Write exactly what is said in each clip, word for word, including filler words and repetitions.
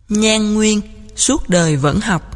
Nhan Nguyên, suốt đời vẫn học.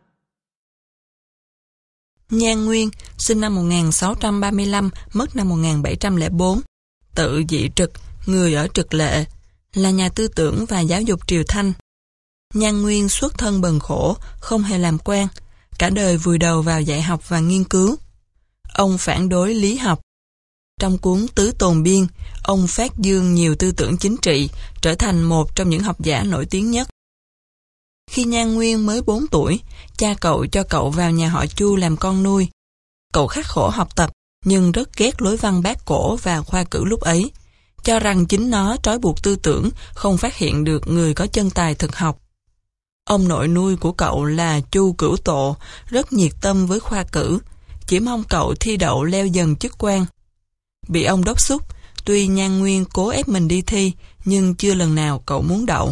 Nhan Nguyên, sinh năm một nghìn sáu trăm ba mươi lăm, mất năm một nghìn bảy trăm lẻ bốn, tự dị trực, người ở Trực Lệ, là nhà tư tưởng và giáo dục triều Thanh. Nhan Nguyên xuất thân bần khổ, không hề làm quan, cả đời vùi đầu vào dạy học và nghiên cứu. Ông phản đối lý học. Trong cuốn Tứ Tồn Biên, ông phát dương nhiều tư tưởng chính trị, trở thành một trong những học giả nổi tiếng nhất. Khi Nhan Nguyên mới bốn tuổi, cha cậu cho cậu vào nhà họ Chu làm con nuôi. Cậu khắc khổ học tập, nhưng rất ghét lối văn bác cổ và khoa cử lúc ấy, cho rằng chính nó trói buộc tư tưởng, không phát hiện được người có chân tài thực học. Ông nội nuôi của cậu là Chu Cửu Tộ, rất nhiệt tâm với khoa cử, chỉ mong cậu thi đậu leo dần chức quan. Bị ông đốc thúc, tuy Nhan Nguyên cố ép mình đi thi, nhưng chưa lần nào cậu muốn đậu.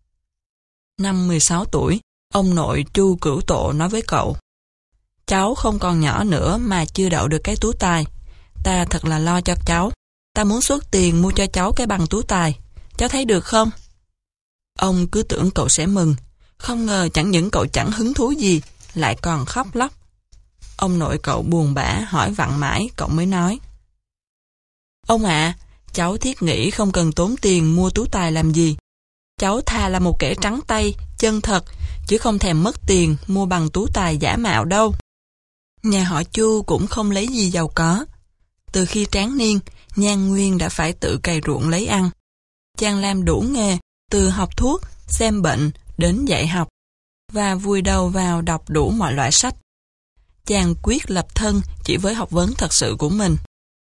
Năm mười sáu tuổi, ông nội Chu Cửu Tộ nói với cậu: "Cháu không còn nhỏ nữa mà chưa đậu được cái tú tài. Ta thật là lo cho cháu. Ta muốn xuất tiền mua cho cháu cái bằng tú tài. Cháu thấy được không?" Ông cứ tưởng cậu sẽ mừng, không ngờ chẳng những cậu chẳng hứng thú gì, lại còn khóc lóc. Ông nội cậu buồn bã hỏi vặn mãi, cậu mới nói: "Ông ạ, à, cháu thiết nghĩ không cần tốn tiền mua tú tài làm gì. Cháu thà là một kẻ trắng tay, chân thật, chứ không thèm mất tiền mua bằng tú tài giả mạo đâu." Nhà họ Chu cũng không lấy gì giàu có. Từ khi tráng niên, Nhan Nguyên đã phải tự cày ruộng lấy ăn. Chàng làm đủ nghề, từ học thuốc, xem bệnh, đến dạy học, và vùi đầu vào đọc đủ mọi loại sách. Chàng quyết lập thân chỉ với học vấn thật sự của mình.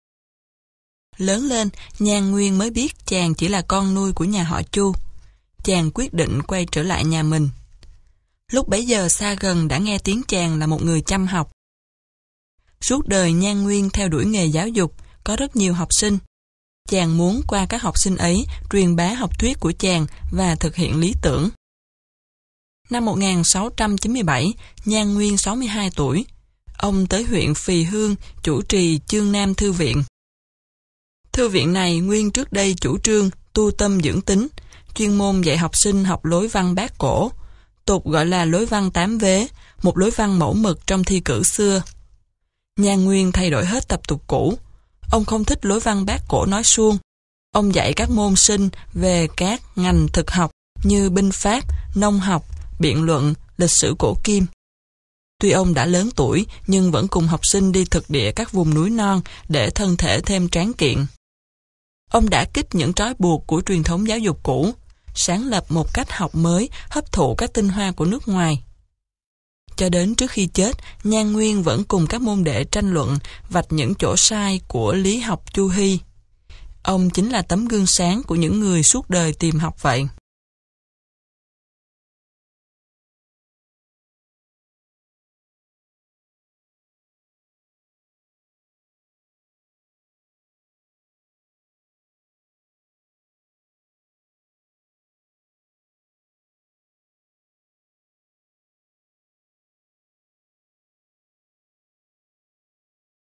Lớn lên, Nhan Nguyên mới biết chàng chỉ là con nuôi của nhà họ Chu. Chàng quyết định quay trở lại nhà mình. Lúc bấy giờ xa gần đã nghe tiếng chàng là một người chăm học. Suốt đời Nhan Nguyên theo đuổi nghề giáo dục, có rất nhiều học sinh. Chàng muốn qua các học sinh ấy truyền bá học thuyết của chàng và thực hiện lý tưởng. Năm một nghìn sáu trăm chín mươi bảy, Nhan Nguyên sáu mươi hai tuổi. Ông tới huyện Phì Hương chủ trì Chương Nam Thư viện. Thư viện này nguyên trước đây chủ trương tu tâm dưỡng tính, chuyên môn dạy học sinh học lối văn bác cổ, tục gọi là lối văn tám vế, một lối văn mẫu mực trong thi cử xưa. Nhan Nguyên thay đổi hết tập tục cũ. Ông không thích lối văn bác cổ nói suông. Ông dạy các môn sinh về các ngành thực học như binh pháp, nông học, biện luận, lịch sử cổ kim. Tuy ông đã lớn tuổi nhưng vẫn cùng học sinh đi thực địa các vùng núi non để thân thể thêm tráng kiện. Ông đã kích những trói buộc của truyền thống giáo dục cũ, sáng lập một cách học mới, hấp thụ các tinh hoa của nước ngoài. Cho đến trước khi chết, Nhan Nguyên vẫn cùng các môn đệ tranh luận, vạch những chỗ sai của lý học Chu Hy. Ông chính là tấm gương sáng của những người suốt đời tìm học vậy.